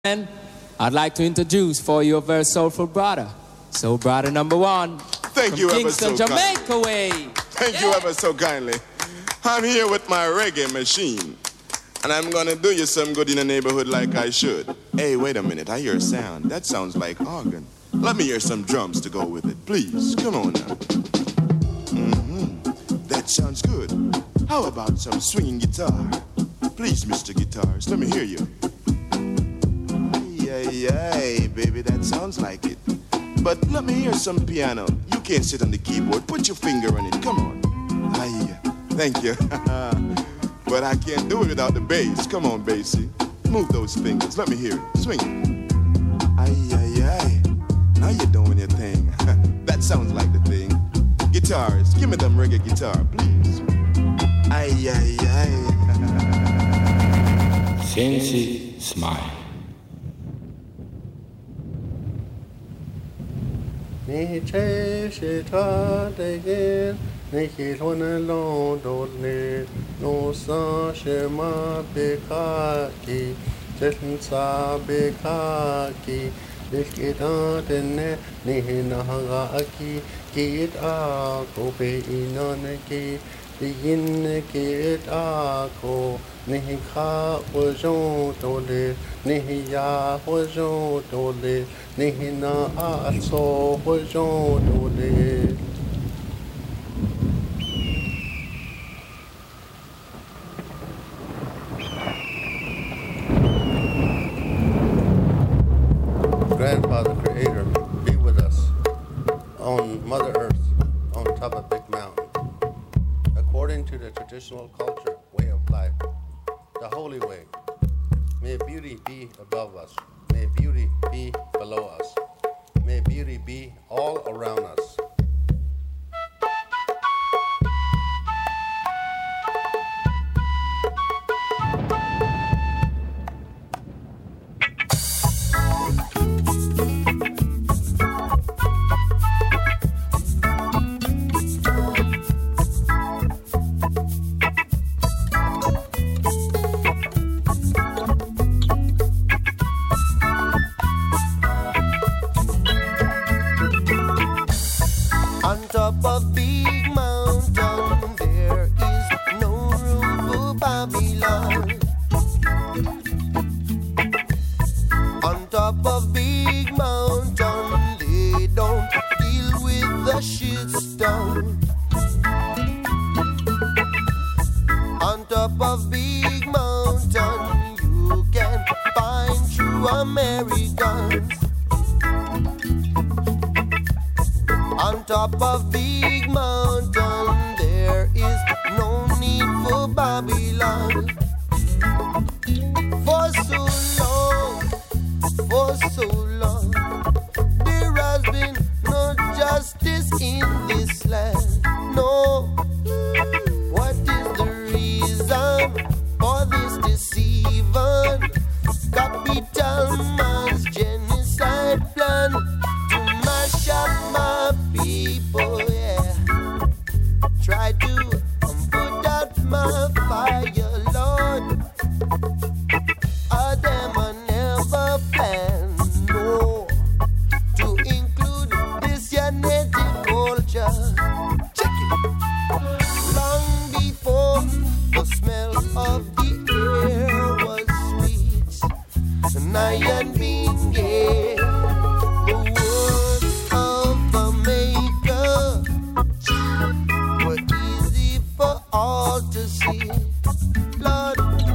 And I'd like to introduce for you a very soulful brother. Soul brother number one. Thank you ever so Kingston, Jamaica kindly. way. Thank you ever so kindly. I'm here with my reggae machine. And I'm gonna do you some good in the neighborhood like I should. Hey, wait a minute, I hear a sound. That sounds like organ. Let me hear some drums to go with it, please. Come on now. That sounds good. How about some swinging guitar? Please, Mr. Guitarist, let me hear you. Yay, baby, that sounds like it. But let me hear some piano. You can't sit on the keyboard. Put your finger on it. Come on. Aye, thank you. But I can't do it without the bass. Come on, bassy. Move those fingers. Let me hear it. Swing it. Aye. Now you're doing your thing. That sounds like the thing. Guitars, give me them reggae guitar, please. Aye. Sensi Smile. Niche shita degen, nichi lone londone, no sa shema bekaki, tetsa bekaki, nikita tene, nihinaga aki, kit a kope inanaki, yin kit a ko, nihika wajon tole, nihiya wajon tole. Nihina also wajon dole. Grandfather Creator, be with us on Mother Earth, on top of Big Mountain. According to the traditional culture, way of life, the holy way, may beauty be above us. May beauty be below us. May beauty be all around us. On top of big mountain, there is no need for Babylon. For so long, there has been no justice in this land. No, what is the reason for this deceiving? Capital man's genocide plan to mash up my people, yeah. Try to put out my fire, Lord. Them I never planned, no, to include this your native culture. Check it. Long before the smell of the air was sweet, and I had been gay. The words of the Maker were easy for all to see. Lord,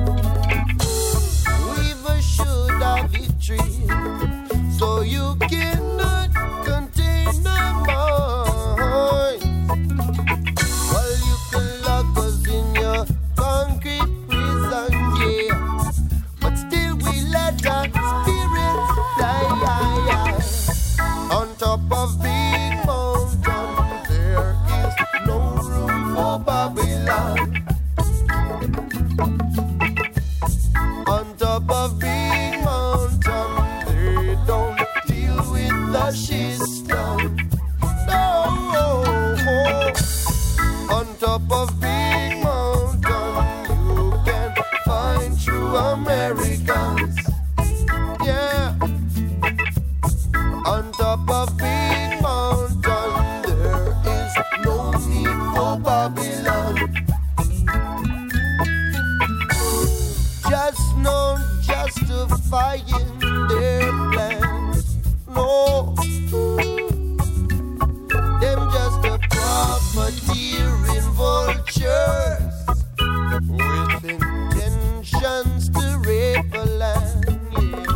we've assured our victory, so you cannot contain our minds. Well, you can lock us in your concrete prison, yeah, but still we let our spirits fly. On top of big mountain, there is no room for Babylon. On top of big mountain, destroying their plans. No, them just a profiteering vultures with intentions to rape a land. Yeah.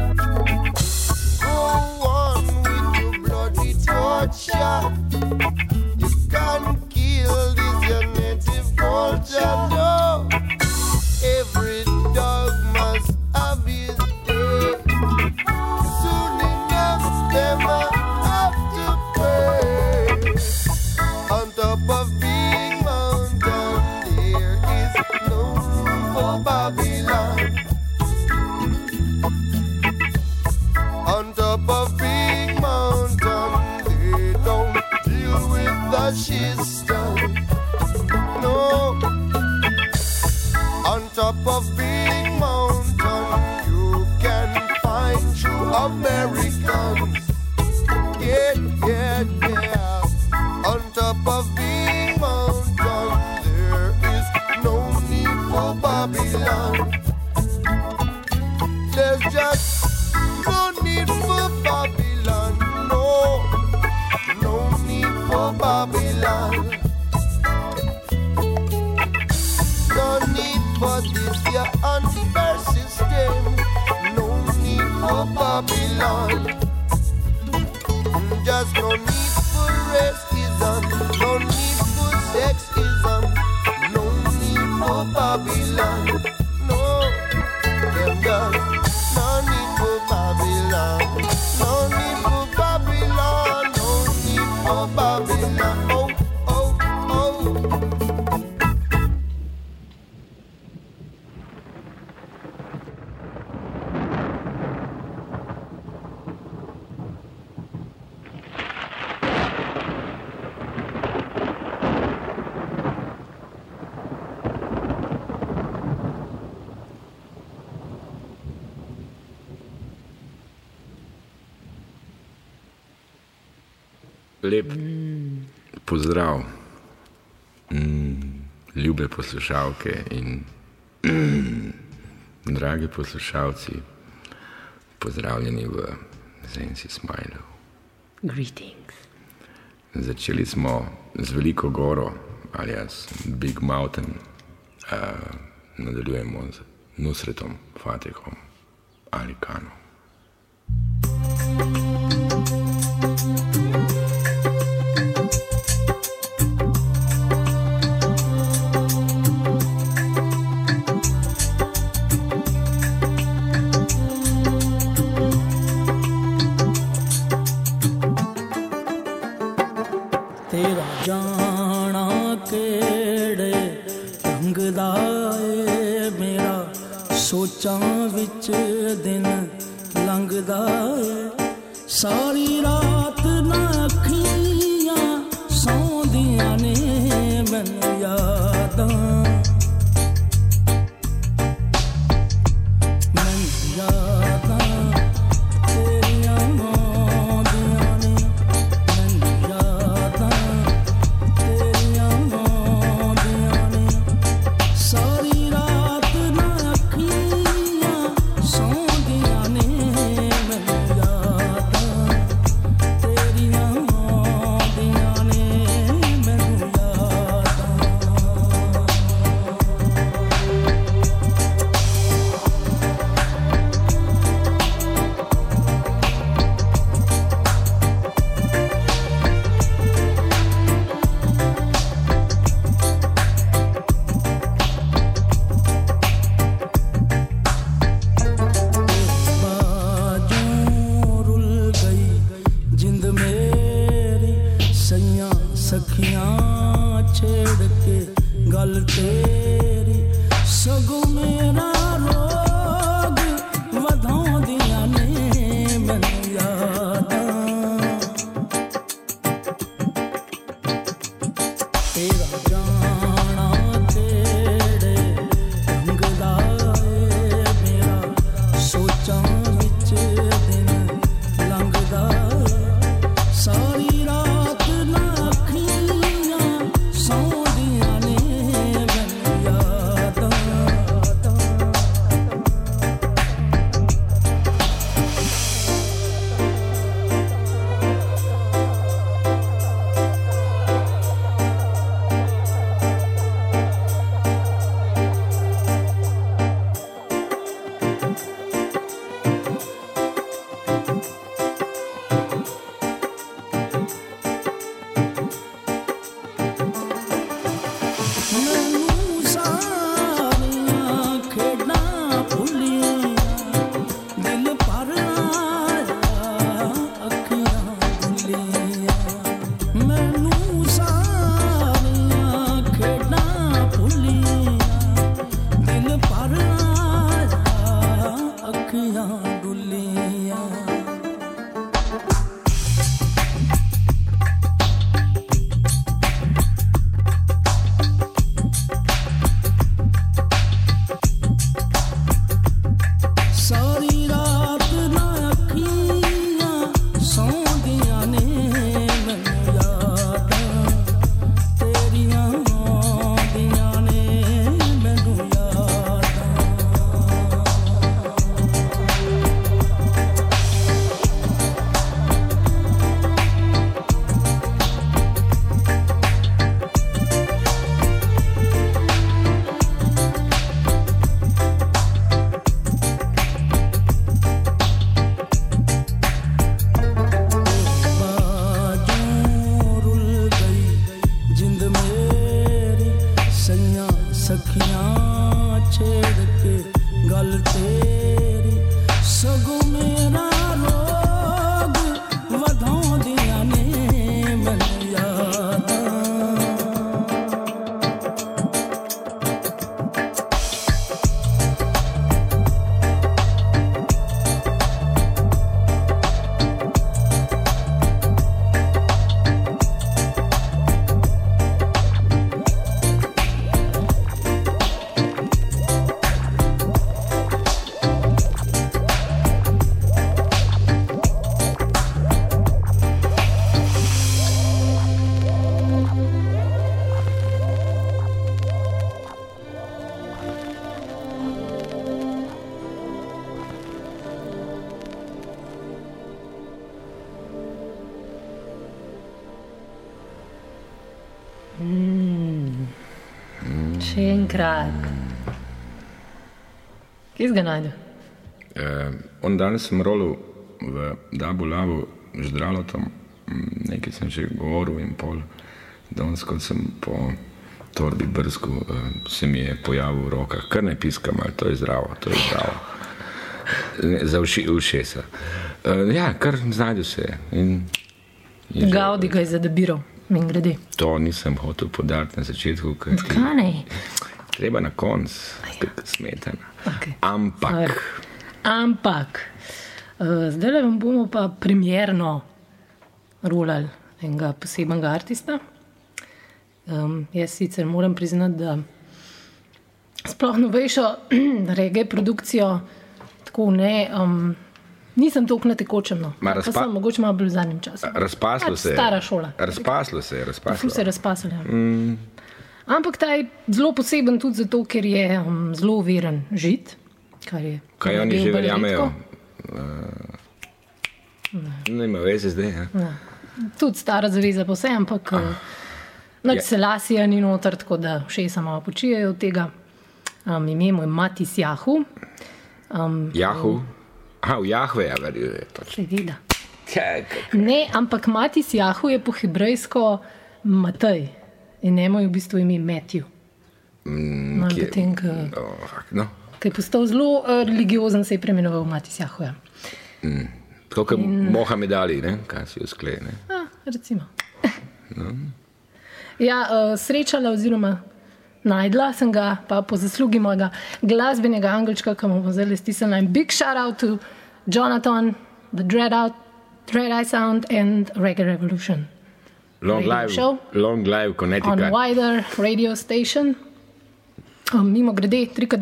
Go on with your bloody torture. You can't kill this your native culture. No, every dog must have his day. Soon enough, them have to pay. On top of Big Mountain, there is no room for Babylon. On top of Big Mountain, they don't deal with the system. No. On top of Big Mountain, you can find true Americans. Yeah, yeah, yeah. On top of Big Mountain, there is no need for Babylon. There's just no need for Babylon. No, no need for Babylon. No need for this your unfair system. No need for Babylon. Just no need for racism. No need for sexism. No need for Babylon. No, them just no need for Babylon. No need for Babylon. No need for Babylon. Oh, oh, oh. Lep pozdrav, ljube poslušalke in dragi poslušalci, pozdravljeni v Sensi Smilu. Greetings. Začeli smo z Veliko goro, alias Big Mountain, nadaljujemo z Nusretom Fatehom Ali Khanom. ਸੋਚਾਂ ਵਿੱਚ ਦਿਨ ਲੰਘਦਾ ਏ ਸਾਰੀ ਰਾਤ ਨਾ ਅੱਖੀਆਂ ਸੌਂਦੀਆਂ ਨੇ ਮੈਨੂੰ ਯਾਦਾਂ ਤੇਰੀਆਂ ਆਉਂਦੀਆਂ ਨੇ ਮੈਨੂੰ ਯਾਦਾਂ ਤੇਰੀਆਂ ਆਉਂਦੀਆਂ ਨੇ ਸਾਰੀ ਰਾਤ ਨਾ ਅੱਖੀਆਂ ਸੌਂਦੀਆਂ ਨੇ ਮੈਨੂੰ ਯਾਦਾਂ ਤੇਰੀਆਂ ਆਉਂਦੀਆਂ ਨੇ ਮੈਨੂੰ ਸਖੀਆਂ ਛੇੜ ਕੇ ਗੱਲ ਤੇਰੀ ਸਗੋਂ ਮੇਰਾ ਰੋਗ ਵਧਾਉਂਦੀਆਂ ਨੇ ਮੈਨੂੰ ਯਾਦਾਂ ਤੇਰਾ ਜਾਣਾ ਤੇੜੇ ਰੰਗਦਾ ਏ ਮੇਰਾ ਸੋਚਾਂ ਵਿੱਚ ਦਿਨ ਲੰਘਦਾ ਸਾਰੀ ਰਾਤ ਨਾ ਅੱਖੀਆਂ ਸੌਂਦੀਆਂ ਨੇ ਮੈਨੂੰ Še enkrat. Kje si ga najde? On danes sem rolil v Dabu Lavu ždralotom, nekaj sem že govoril in pol. Danes, kot sem po torbi brsku, se mi je pojavil v rokah. Kar ne piskam, ali to je zdravo. Za ušesa. Ja, kar znajde se. Gaudi ga je zadebiral, min grede. To nisem hotel podariti na začetku. Kaj ne? Treba na konc, smetana. Okay. Ampak. Zdaj vam bomo pa premierno rolali enega posebnega artista. Jaz sicer moram priznati, da sploh novejšo reggae produkcijo tako ne, nisem toliko na tekočem, no. Pa sem mogoče malo bolj v zadnjem času. Razpaslo se je. Stara šola. Razpaslo se je. Ful se je razpaslo, ja. Ampak ta je zelo poseben tudi zato, ker je zelo veren žid, kar je... Kaj oni že verjamejo? Nima veze zdaj, ja. Tudi stara zaveza pa vse, ampak noč Selasija ni noter, tako da všesa malo počijajo od tega. Ime mu je Matis Jahu. Jahu? Aha, v Jahveja verjuje. Seveda. Ne, ampak Matis Jahu je po hebrejsko Matej in njemu je v bistvu ime Matthew. Ko je postal zelo religiozen, se je premenoval Matis Jahu, ja. Tako kot Mohamed Ali, ne? Kaj si usklej, ne? Recimo. Ja, srečala oziroma najdla sem ga, pa po zaslugi mojega glasbenega angelčka, ki mu bom zdaj stisnila in big shout out to Jonathan, the Dread Eye Sound and Reggae Revolution. Long live Connecticut. On Wider Radio Station. Mimo grede,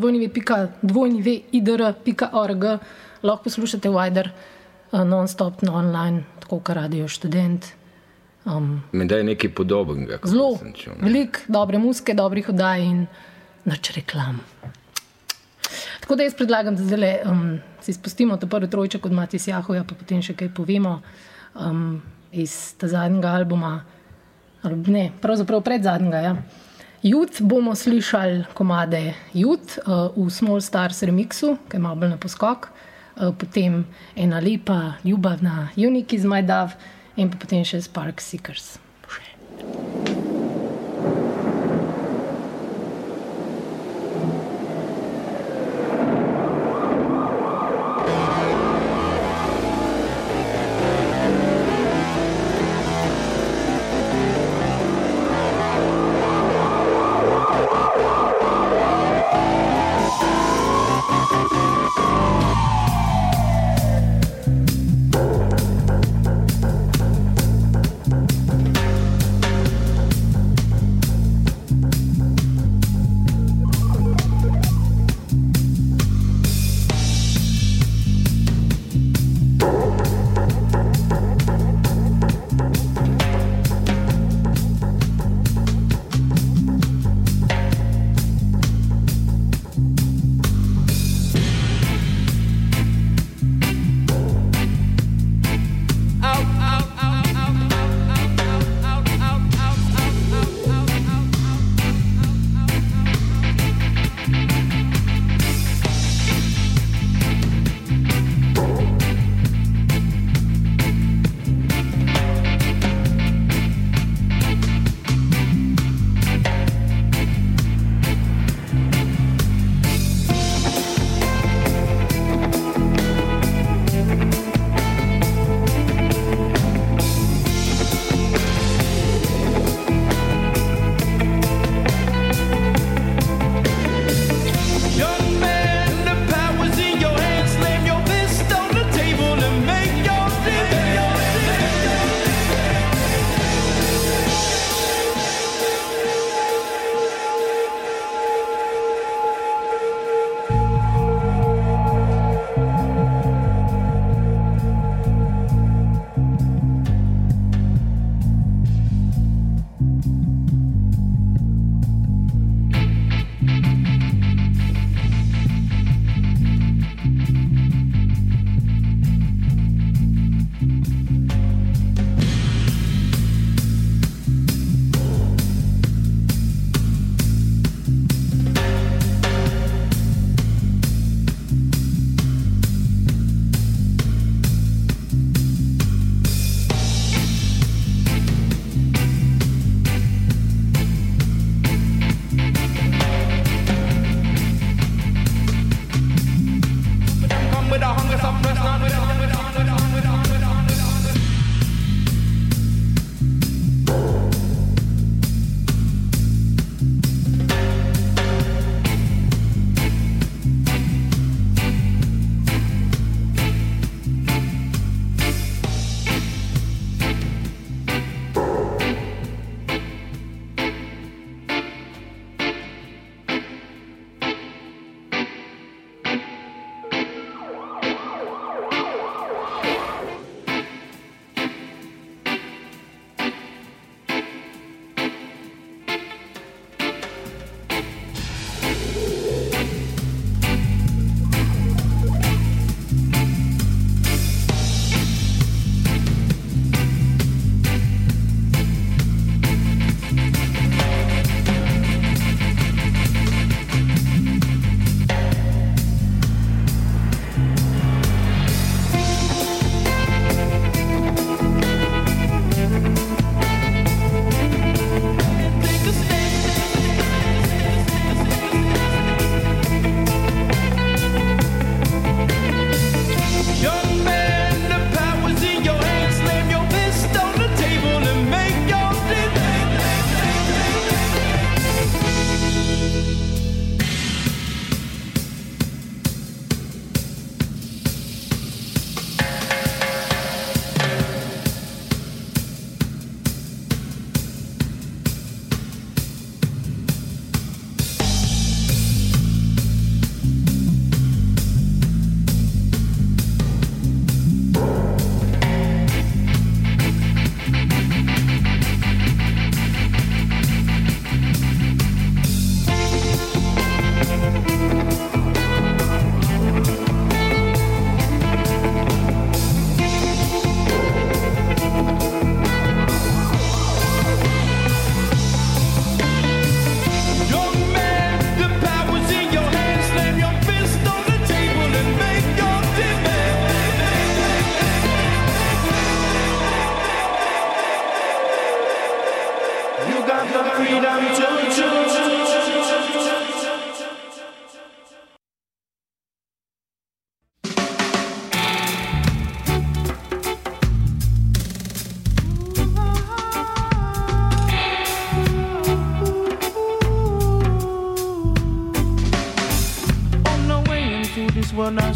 www.idr.org lahko poslušate Wider non-stop, online, tako kot Radio Študent. Menda je nekaj podobnega. Zelo, veliko dobre muzike, dobrih oddaj in nič reklam. Tako da jaz predlagam, da zdaj si spustimo to prvi trojček od Matis Jahuja, pa potem še kaj povemo iz ta zadnjega albuma, ne, pravzaprav predzadnjega, ja. Youth bomo slišali komade Youth v Small Stars remixu, ki je malo bolj na poskok, potem ena lepa, ljubavna Unique iz My Dove in pa potem še Spark Seekers.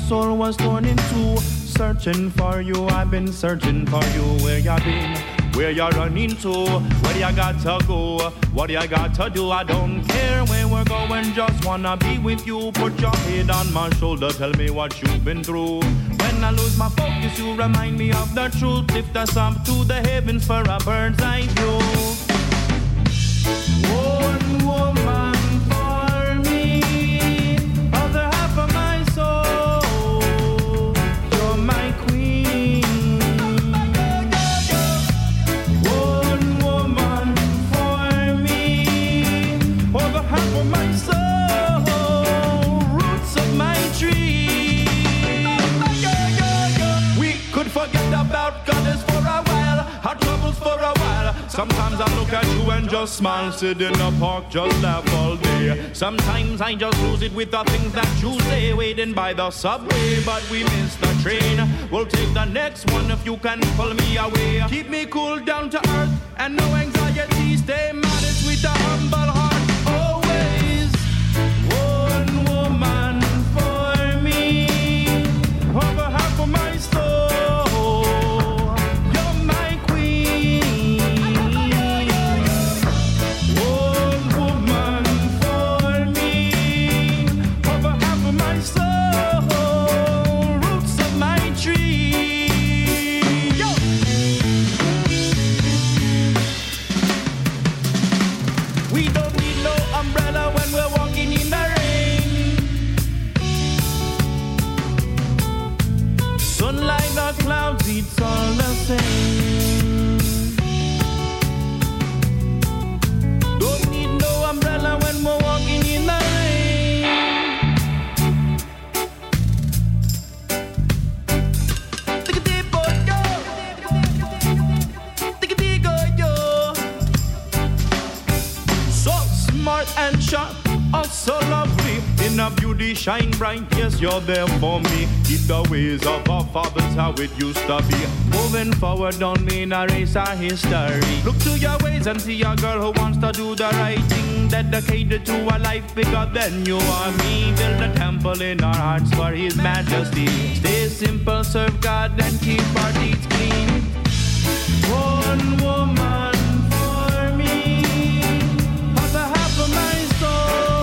soul was torn in two. Searching for you, I've been searching for you. Where you been? Where you running to? Where you got to go? What you got to do? I don't care where we're going, just wanna be with you. Put your head on my shoulder, tell me what you've been through. When I lose my focus, you remind me of the truth. Lift us up to the heavens for a bird's eye view. One woman for me, other half of my soul. You're my queen. One woman for me, other half of my soul. Roots of my tree. We could forget about goddess for a while, our troubles for a while. Sometimes I look at you and just smile, sit in the park, just laugh all day. Sometimes I just lose it with the things that you say, waiting by the subway, but we miss the train. We'll take the next one if you can pull me away. Keep me cool, down to earth, and no anxiety. Stay modest with a humble heart, always. One woman for me, over half of my soul. Clouds, it's all the same. Don't need no umbrella when we're walking in the rain. Take a deep yo. Take a deep yo. So smart and sharp, also lovely. In a beauty shine bright, yes, you're there for me. Keep the ways of our fathers how it used to be. Moving forward don't mean erase our history. Look to your ways and see a girl who wants to do the right thing, dedicated to a life bigger than you or me. Build a temple in our hearts for His Majesty. Stay simple, serve God and keep our deeds clean. One woman for me, other half of my soul.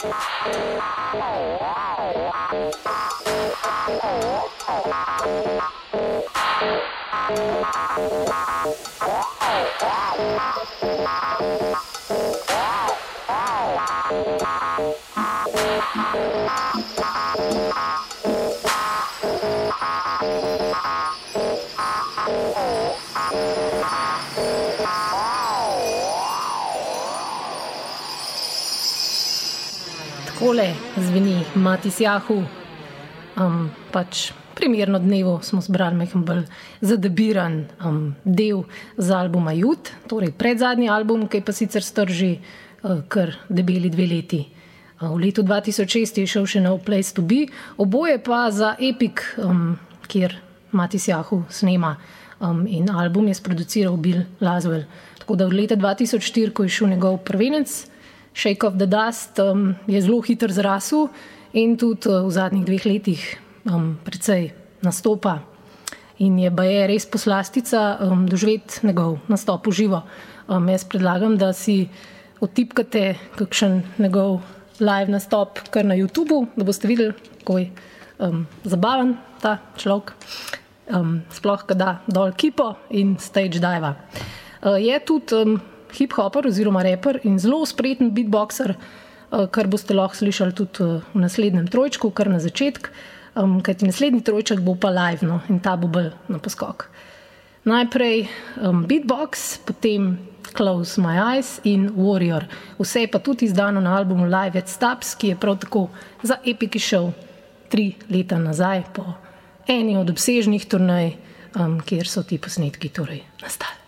Takole zveni Matis Jahu. Pač primerno dnevu smo zbrali majhen bolj zadebiran del z albuma Youth, torej predzadnji album, ki pa sicer strži kar debeli 2 leti. V letu 2006 je šel še nov Place to Be, oboje pa za Epic, kjer Matis Jahu snema, in album je sproduciral Bill Laswell. Tako da od leta 2004, ko je šel njegov prvenec Shake of the Dust, je zelo hitro zrasel in tudi v zadnjih 2 letih precej nastopa. In je baje res poslastica doživeti njegov nastop v živo. Jaz predlagam, da si odtipkate kakšen njegov live nastop kar na YouTubeu, da boste videli, kako je zabaven ta človek. Sploh, ko da dol kipo in stage diva. Je tudi hip-hopper oziroma rapper in zelo spreten beatboxer, kar boste lahko slišali tudi v naslednjem trojčku, kar na začetku, kajti naslednji trojček bo pa live, no, in ta bo bolj na poskok. Najprej beatbox, potem Close My Eyes in Warrior. Vse je pa tudi izdano na albumu Live at Stubbs, ki je prav tako za Epic šel 3 leta nazaj po eni od obsežnih turnej, kjer so ti posnetki torej nastali.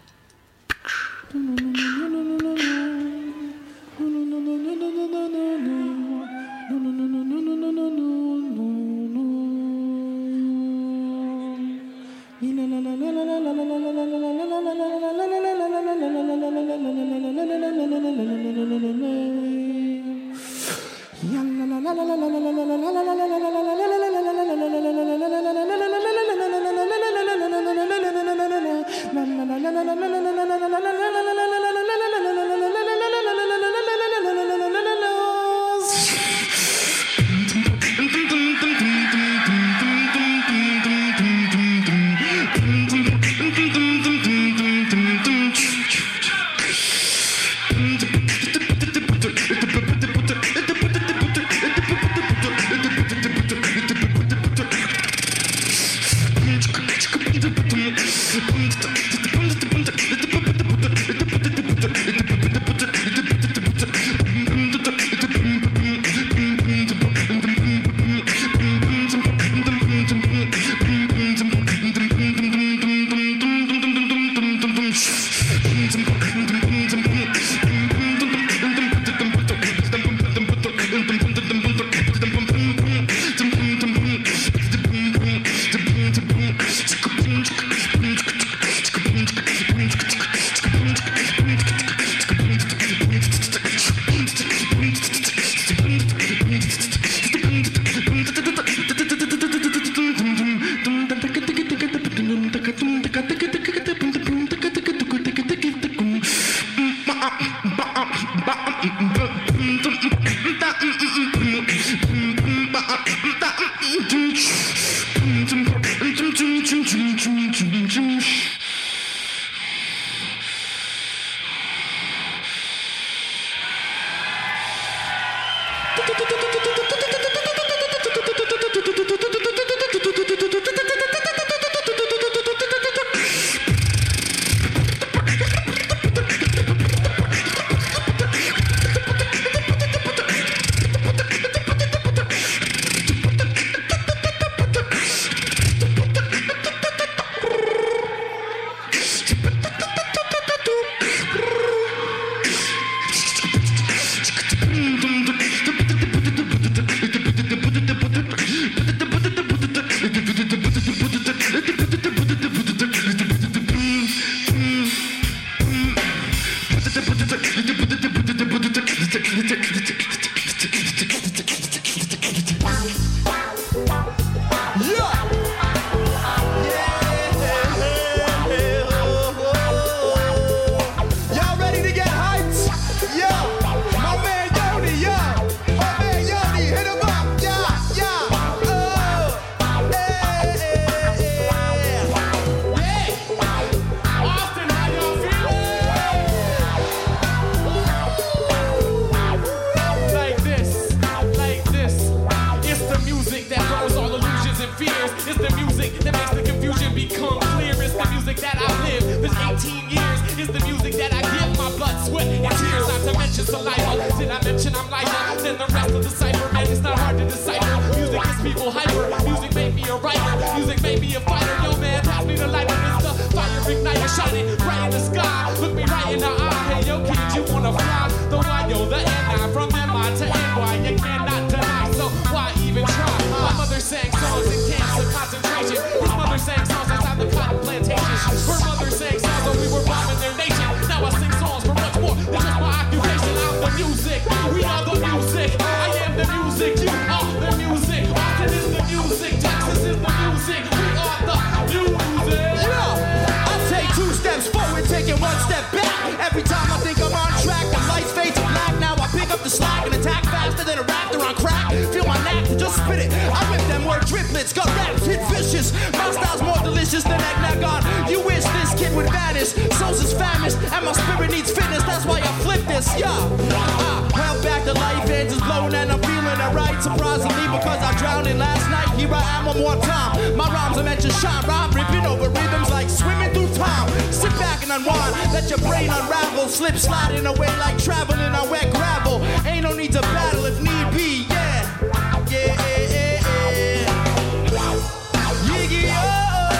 crack. Feel my knack, just spit it. I whip them word triplets, got raps, hit vicious. My style's more delicious than eggnog on. You wish this kid would vanish. Souls is famished, and my spirit needs fitness. That's why I flip this, yeah. Held back the life edge is blown, and I'm feeling alright. Surprisingly, because I drowned in last night. Here I am one more time. My rhymes are meant to shine. Rhyme ripping over rhythms like swimming through time. Sit back and unwind, let your brain unravel. Slip sliding away like traveling on wet gravel. Ain't no need to battle if need be, yeah. Yeah, yeah, yeah, yeah. Yiggy, oh,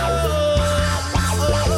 oh,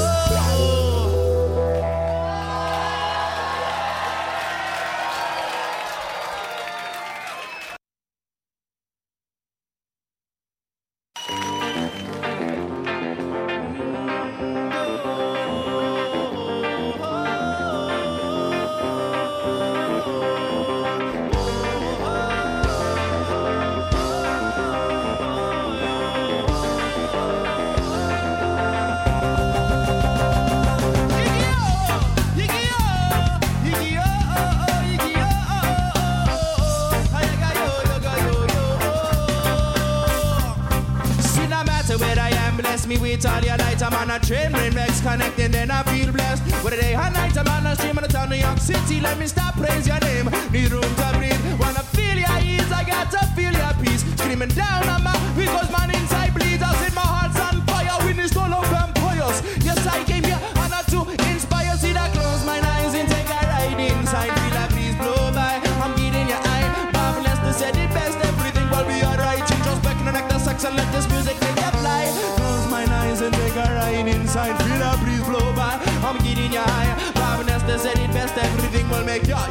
me with all your light. I'm on a train, brain Rex connecting, then I feel blessed. With a day and night, I'm on a stream on the town, New York City. Let me stop, praise your name. Need room to breathe. Wanna feel your ease, I got to feel your peace. Screaming down on my, because man inside bleeds. I said my heart's on fire, witnessed all of vampires. Yes, I came here, and not to inspire. See that close my eyes and take a ride inside. Feel that breeze blow by, I'm getting your eye. Marvelous to say the best, everything will be alright. Introspect, connect the sex and let this music make you fly. And take a ride inside, feel the breeze blow by. I'm getting you high. Ravenous, they said it best, everything will make ya.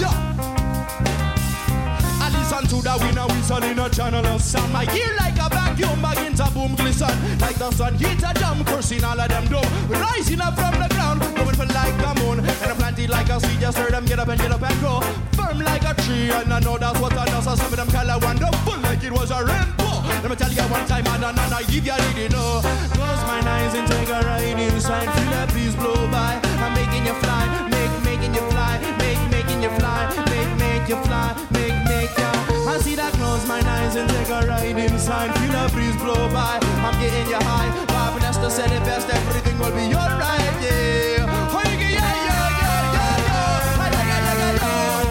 I listen to the winner whistle in a channel of sound. My ear like a vacuum, begin to boom glisten. Like the sun hit a jump, cursing all of them dumb. Rising up from the ground, going for like the moon. And I planted like a seed, just heard them get up and grow. Firm like a tree, and I know that's what I know. So some of them color wonderful, like it was a rainbow. Let me tell you one time, and I give you already know. Close my eyes and take a ride inside. Feel the breeze blow by. I'm making you fly, making you fly, making you fly, make you fly, make ya. I see that. Close my eyes and take a ride inside. Feel the breeze blow by. I'm getting you high. Bob Nestor said it best. Everything will be alright. Yeah. Oh, yeah, yeah, yeah, yeah, yeah, yeah.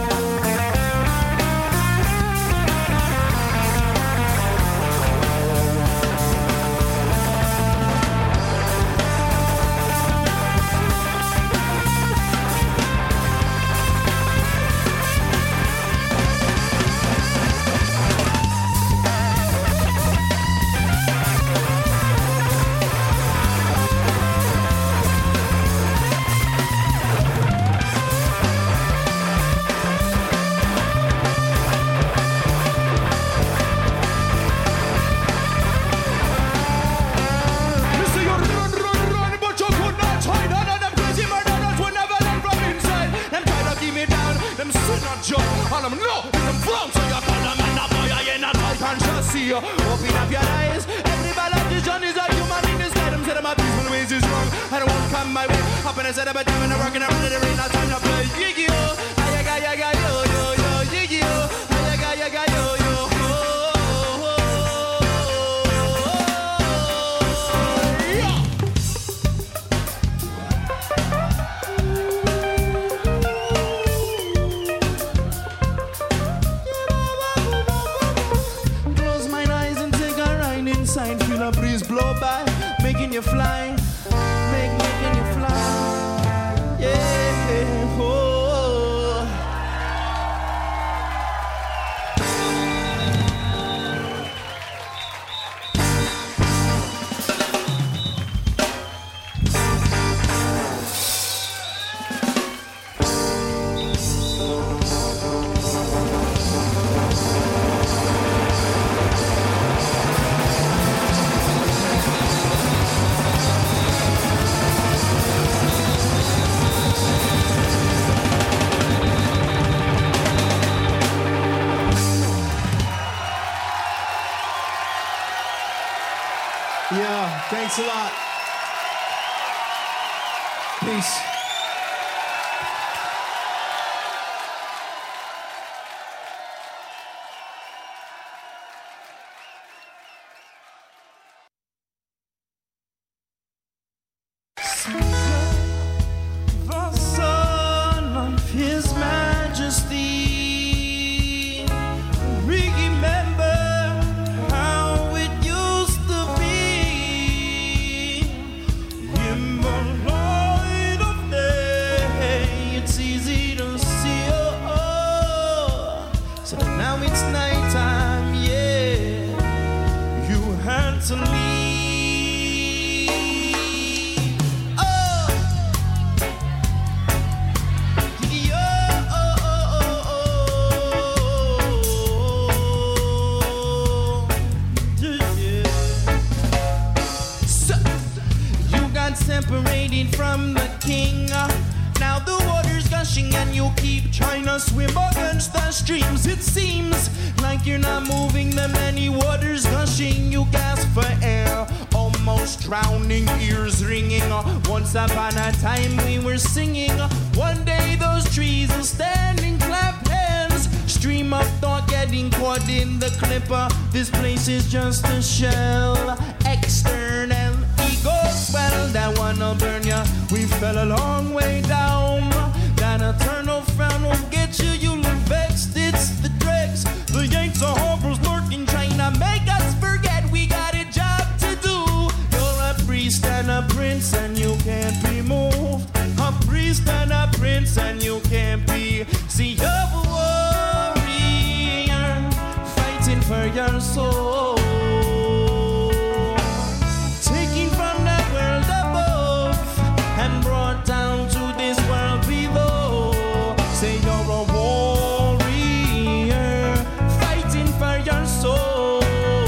Open up your eyes. Every politician is a human in this life. Them said my peaceful ways is wrong. I don't want to come my way. Up and I said about time and I'm working around the rain. Now time to play Yiggy-O. Ayaga, yo, yo, yo, Yiggy-O. Ayaga, yo, yo. Feel a breeze blow by, making you fly, making you fly, yeah, oh. Yeah, thanks a lot. Peace. hiding from the king. Now the water's gushing and you keep trying to swim against the streams. It seems like you're not moving, the many waters gushing. You gasp for air, almost drowning, ears ringing. Once upon a time we were singing. One day those trees will stand and clap hands. Stream of thought getting caught in the clipper. This place is just a shell. External ego spell that wanna burn ya. We fell a long way down. That eternal frown won't get you. You look vexed, it's the dregs. The Yanks are harbors lurking, trying to make us forget we got a job to do. You're a priest and a prince and you can't be moved. A priest and a prince and you can't be. See, you're a warrior fighting for your soul. Taking from the world above and brought down to this world below. Say you're a warrior fighting for your soul.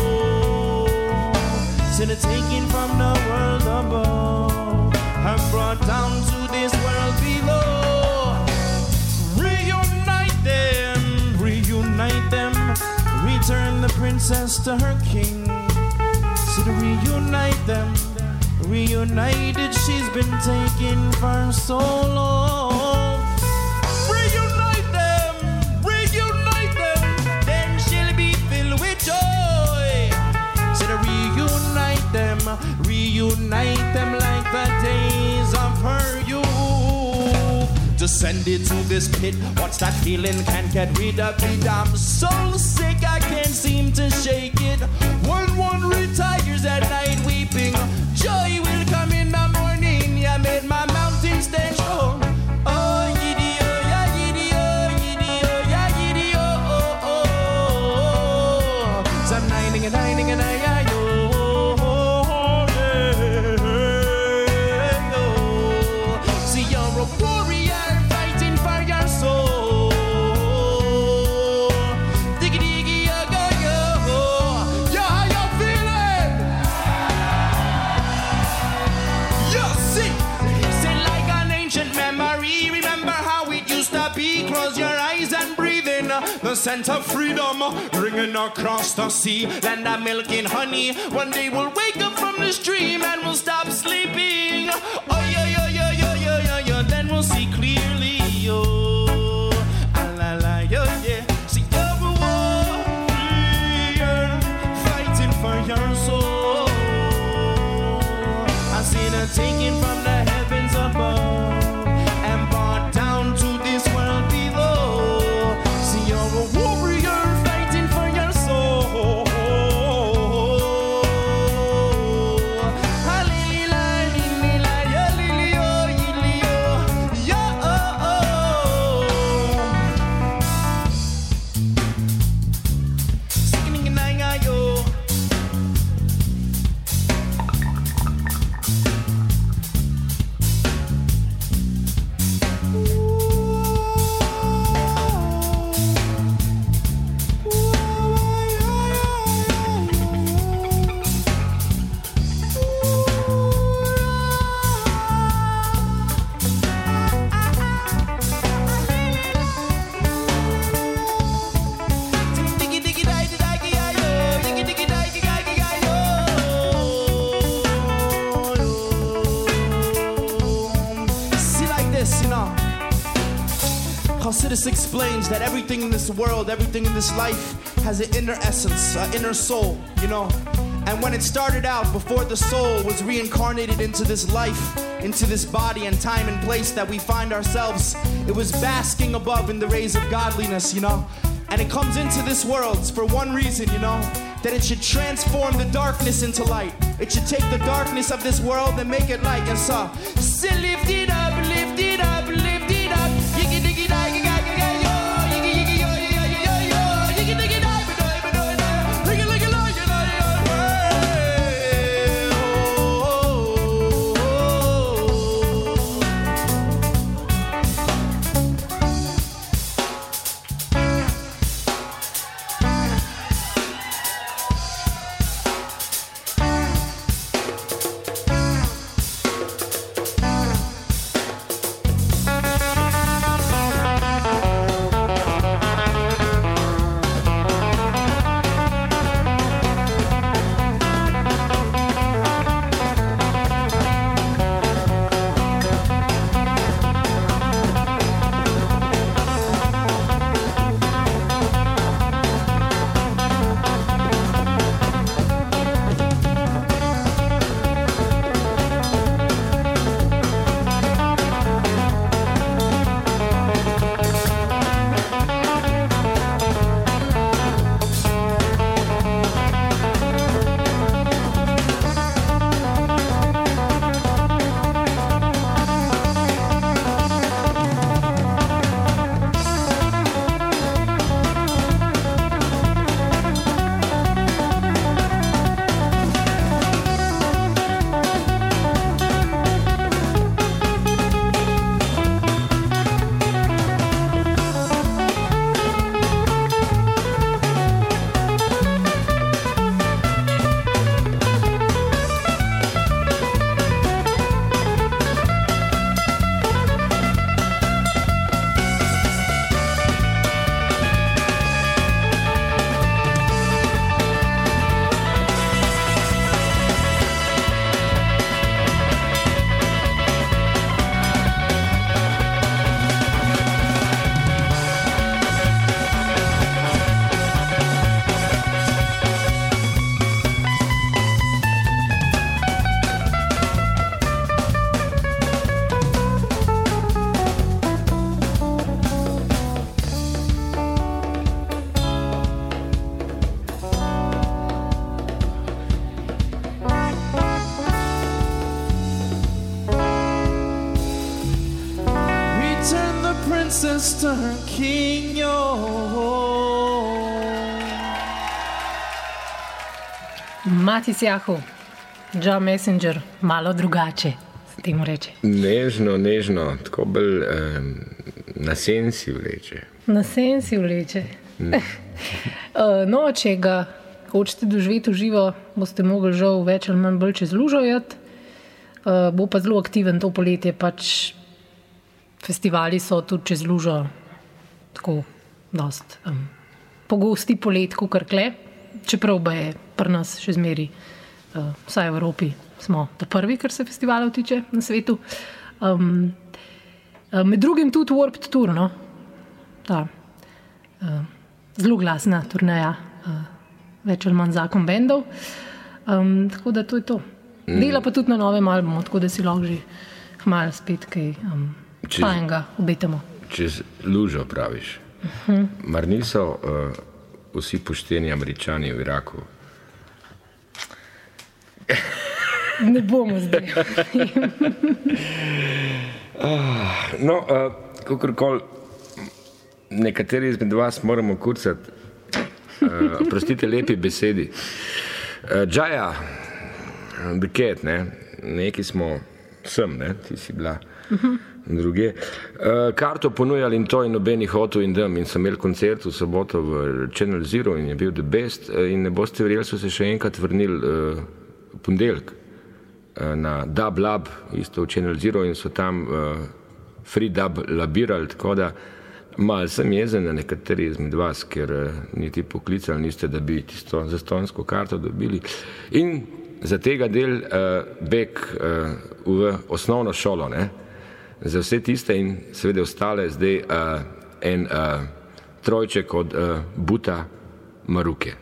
Say the taking from the world above and brought down to this world below. Reunite them, return the princess to her king. So to reunite them, reunited, she's been taken for so long. Reunite them, then she'll be filled with joy. So to reunite them like the days of her youth. Descended to this pit, what's that feeling? Can't get rid of it. I'm so sick I can't seem to shake it. When one retires at night weeping, joy will come in the morning. You made my mountain stand strong. Oh, yiddy, oh, yeah, yiddy, oh, yiddy, oh, yeah, yiddy, oh, oh, oh. Some nining and nining and I, oh, yeah, oh. See, you're a warrior fighting for your soul. Diggy, diggy, yo, go, yo. Yeah, how you feeling? You see, say like an ancient memory. Remember how it used to be. Close your eyes and breathe in the scent of freedom, ringing across the sea. Land of milk and honey. One day we'll wake up from this dream and we'll stop sleeping. Oh, yeah, yeah, yeah, yeah, yeah, yeah, yeah. Then we'll see clearly, yo. Ah, la, la, yo, yeah. See, you're a warrior fighting for your soul. I see the taking from the heavens above and brought down to this world below. See, you're a warrior fighting for your soul. Hallelujah, hallelujah, hallelujah, yeah, oh, oh. Singing and I, yo. See like this, you know. Hasidus explains that everything in this world, everything in this life has an inner essence, an inner soul, you know. And when it started out, before the soul was reincarnated into this life, into this body and time and place that we find ourselves, it was basking above in the rays of godliness, you know. And it comes into this world for one reason, you know, that it should transform the darkness into light. It should take the darkness of this world and make it light. Yes, sir. So lift it up, lift it up, lift it up. Yiggy diggy diggy diggy diggy yo, yiggy yiggy yo yo yo yo yo, yiggy diggy diggy diggy diggy diggy diggy sister king, yo. Matis Jahu, John Messenger, malo drugače se temu reče. Nežno, tako bolj na sensi vleče. Na sensi vleče. No, če ga hočete doživeti v živo, boste mogli žal več ali manj bolj čez lužo jeti. Bo pa zelo aktiven to poletje, pač festivali so tudi čez lužo tako dost pogosti polet, kakor kle, čeprav ba je pri nas še zmeri, vsaj v Evropi smo prvi, kar se festivalov tiče na svetu. Med drugim tudi Warped Tour, no? Ta zelo glasna turneja, več ali manj zakon bendov. Tako da to je to. Dela pa tudi na novem albumu, tako da si lahko že hmalo spet kaj fajnega obetamo. Čez lužo praviš. Mar niso vsi pošteni Američani v Iraku? Ne bomo zdaj. No, kakorkoli, nekateri izmed vas moramo kurcati, prostite lepi besedi. Džaja, The Cat, ne, neki smo sem, ne, ti si bila druge. Karto ponujali in to in nobeni hotel in dem in so imeli koncert v soboto v Channel Zero in je bil the best in ne boste verjeli, so se še enkrat vrnili ponedeljek na Dub Lab, isto v Channel Zero in so tam free dub labirali, tako da malo sem jezen na nekateri izmed vas, ker niti poklicali niste, da bi tisto zastonjsko karto dobili. In za tega del beg v osnovno šolo, ne? Za vse tiste in seveda ostale zdaj en trojček od Buta Maruke.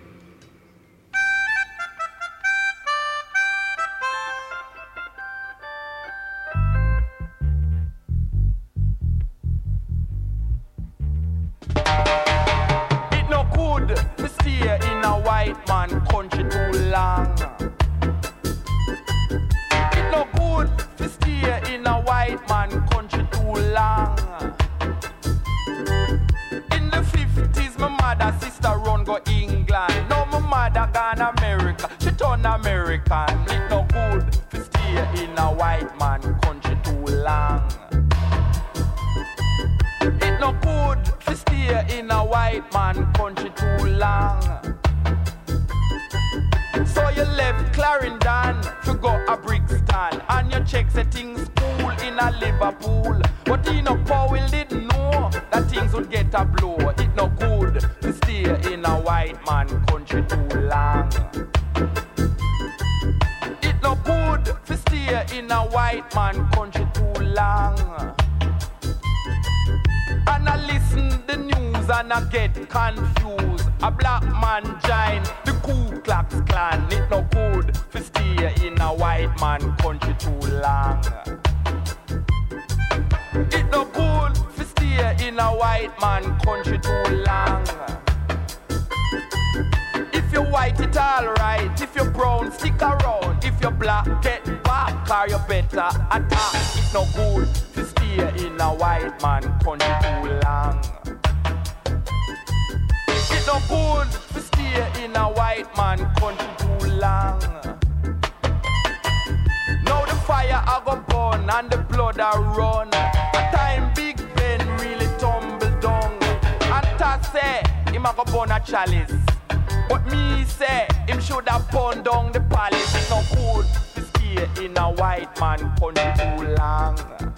It no good to stay in a white man country too long. It no good to stay in a white man country too long. In the 50s, my mother, sister run go England. Now my mother gone America, she turn American. It no good to stay in a white man country too long. It no good to stay in a white man country too long. So you left Clarendon to go a Brixton, and you check the things cool in a Liverpool. But you know Powell didn't know that things would get a blow. It no good to stay in a white man country too long. It no good to stay in a white man country too long. And I listen the news and I get confused. A black man join the Ku Klux Klan. It no good to stay in a white man country too long. It no good to stay in a white man country too long. If you're white, it's alright. If you're brown, stick around. If you're black, get back or you better attack. It's no good to stay in a white man country too long. It's no good to stay in a white man country too long. Now the fire a go burn and the blood a run. A time Big Ben really tumble down. And Ta say him a go burn a chalice. But me say, him should have burned down the palace. It's no good to stay in a white man country too long.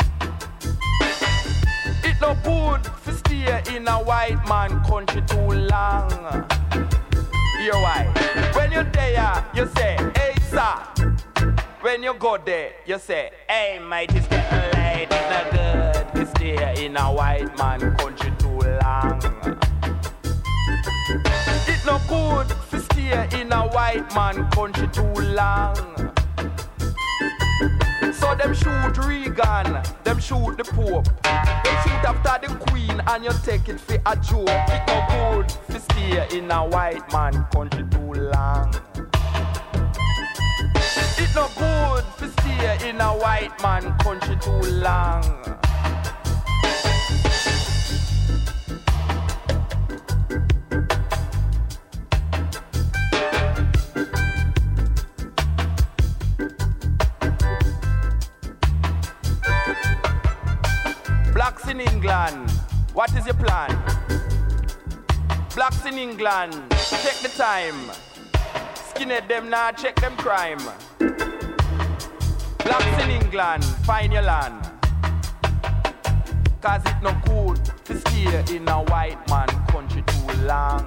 It's no good to stay in a white man country too long. Hear why? When you're there, you say, hey sir. When you go there, you say, hey mate, it's getting late. It's not good to stay in a white man country too long. It's no good to stay in a white man country too long. So them shoot Reagan, them shoot the Pope, them shoot after the Queen and you take it for a joke. It's no good to stay in a white man country too long. It's no good to stay in a white man country too long. What is your plan? Blacks in England, check the time. Skinhead them now, check them crime. Blacks in England, find your land. Cause it no good to stay in a white man country too long.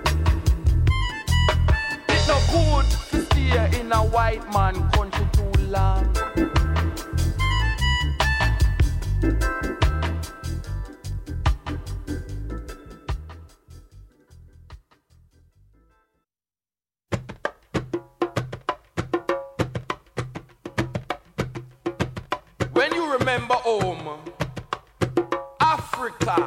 It no good to stay in a white man country too long. When you remember home, Africa.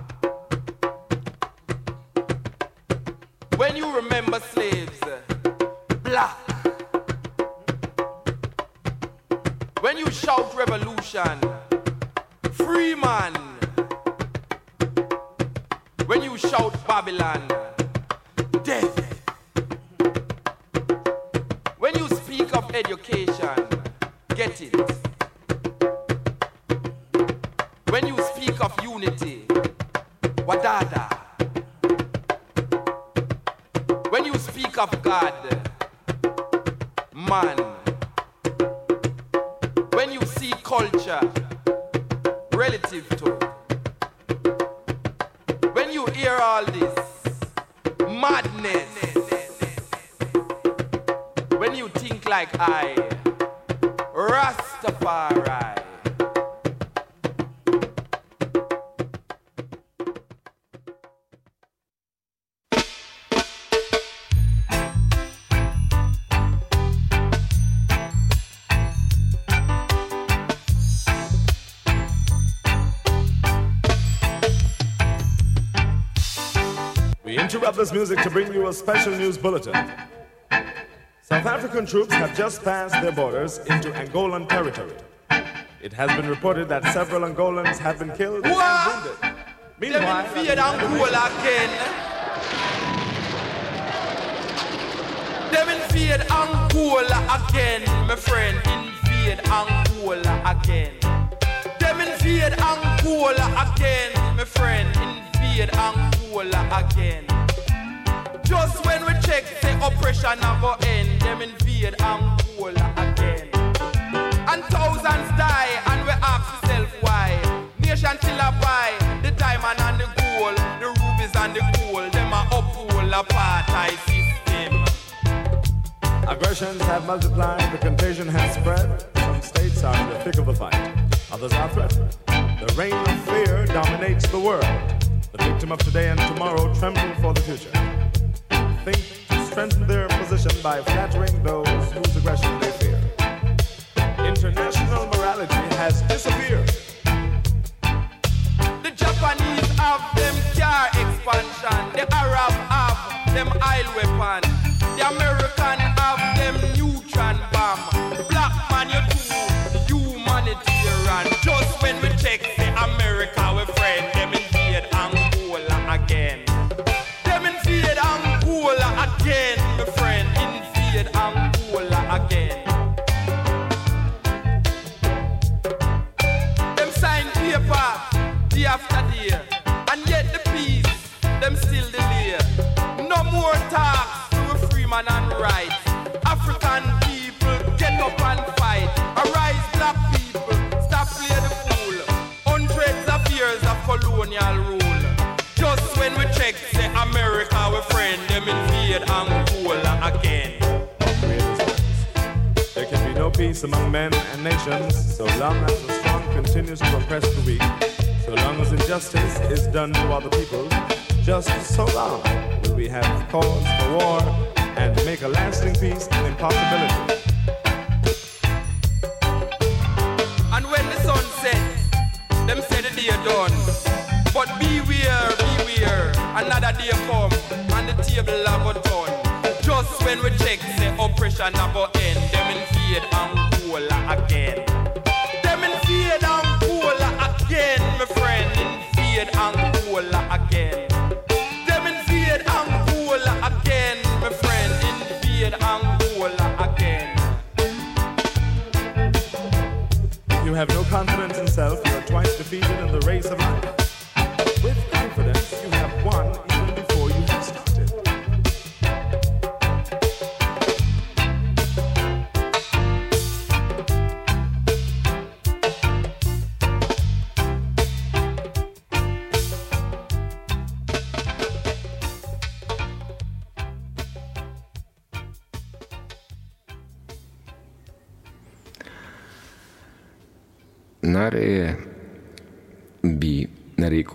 When you remember slaves, black. When you shout revolution, free man. When you shout Babylon, death. When you speak of education, get it. When you speak of unity, wadada. When you speak of God, man. When you see culture, relative to. When you hear all this, madness. When you think like I, Rastafari. Interrupt this music to bring you a special news bulletin. South African troops have just passed their borders into Angolan territory. It has been reported that several Angolans have been killed and wounded. Meanwhile, them invade Angola again. Them invade Angola again, my friend. Invade Angola again. Them invade Angola again, my friend. Invade Angola again. Just when we check the oppression of our end, them invade Angola again. And thousands die, and we ask ourselves why. Nation till a buy, the diamond and the gold, the rubies and the gold, them are uphold apartheid system. Aggressions have multiplied, the contagion has spread. Some states are in the thick of the fight, others are threatened. The reign of fear dominates the world. The victim of today and tomorrow tremble for the future. Think to strengthen their position by flattering those whose aggression they fear. International morality has disappeared. The Japanese have them car expansion. The Arab have them oil weapon. The American have them neutron bomb. The black man you too humanitarian. Just when we check the America we friend, them invade Angola again. Them invade Angola again, my friend. Invade Angola again. Them sign paper day after day, and yet the peace them still delay. No more talks to a free man and right. African people get up and fight. Arise, black people, stop play the fool. Hundreds of years of colonial rule. Just when we check the America we friend, them invade Angola again. There can be no peace among men and nations so long as the strong continues to oppress the weak, so long as injustice is done to other people. Just so long will we have cause for war and make a lasting peace an impossibility. And when the sun sets, them say the day done. But beware, beware, another day come and the table have a turn. Just when we check the oppression of our end, them invade Angola again. Them invade Angola again, my friend. Invade Angola again. Them invade Angola again, my friend. Invade Angola again. If you have no confidence in self, you are twice defeated in the race of life. With najreje bi rekel